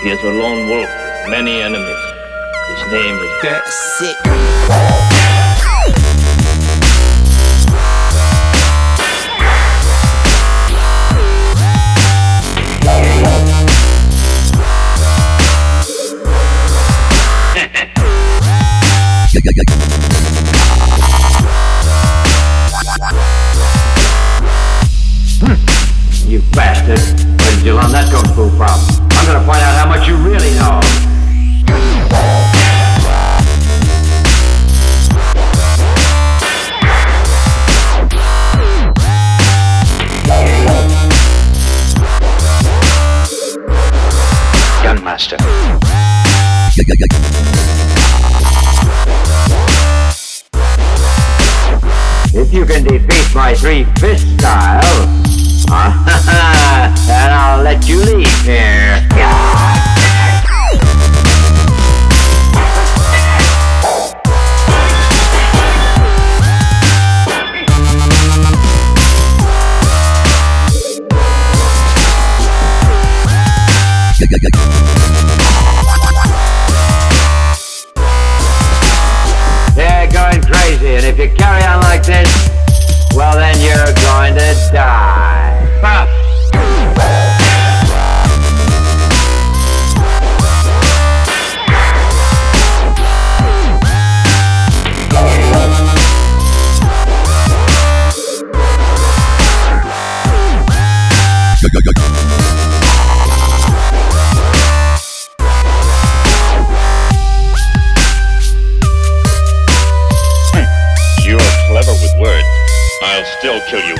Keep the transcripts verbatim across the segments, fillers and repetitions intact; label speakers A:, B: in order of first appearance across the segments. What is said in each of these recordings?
A: He is a lone wolf with many enemies. His name is
B: That's sick.
C: You bastard. Where did you learn that kung fu from? I'm gonna find out how much you really know.
D: Gunmaster.
C: If you can defeat my three-fist style, then I'll let you leave here. They're going crazy, and if you carry on like this, well then you're going to die. Puff!
A: You're clever with words. I'll still kill you.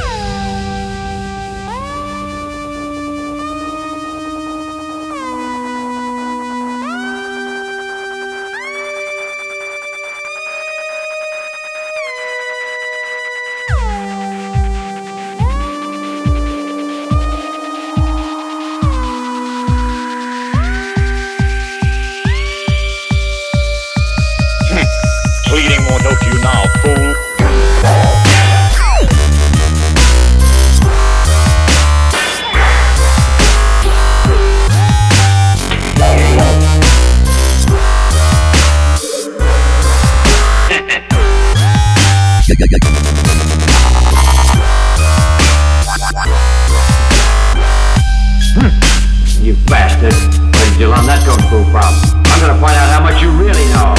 A: Pleading won't help you now, fool.
C: You bastard. Where did you learn that kung fu from? I'm gonna find out how much you really know.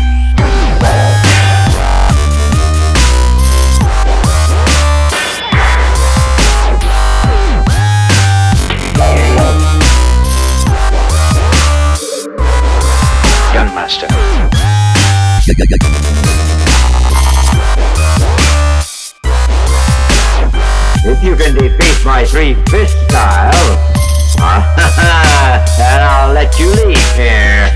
D: Gunmaster.
C: If you can defeat my three-fist style, then I'll let you leave here.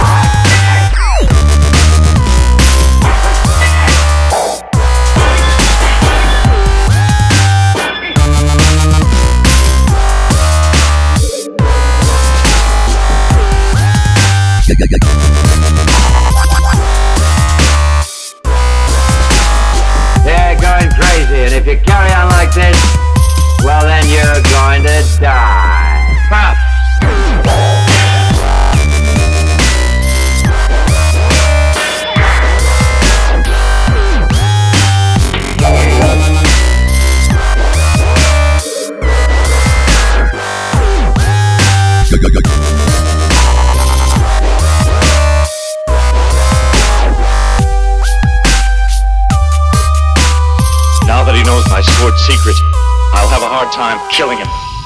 C: They're going crazy, and if you carry on like this, well then you're going to die. Puff!
D: Now that he knows my sword's secret, I'll have a hard time killing him.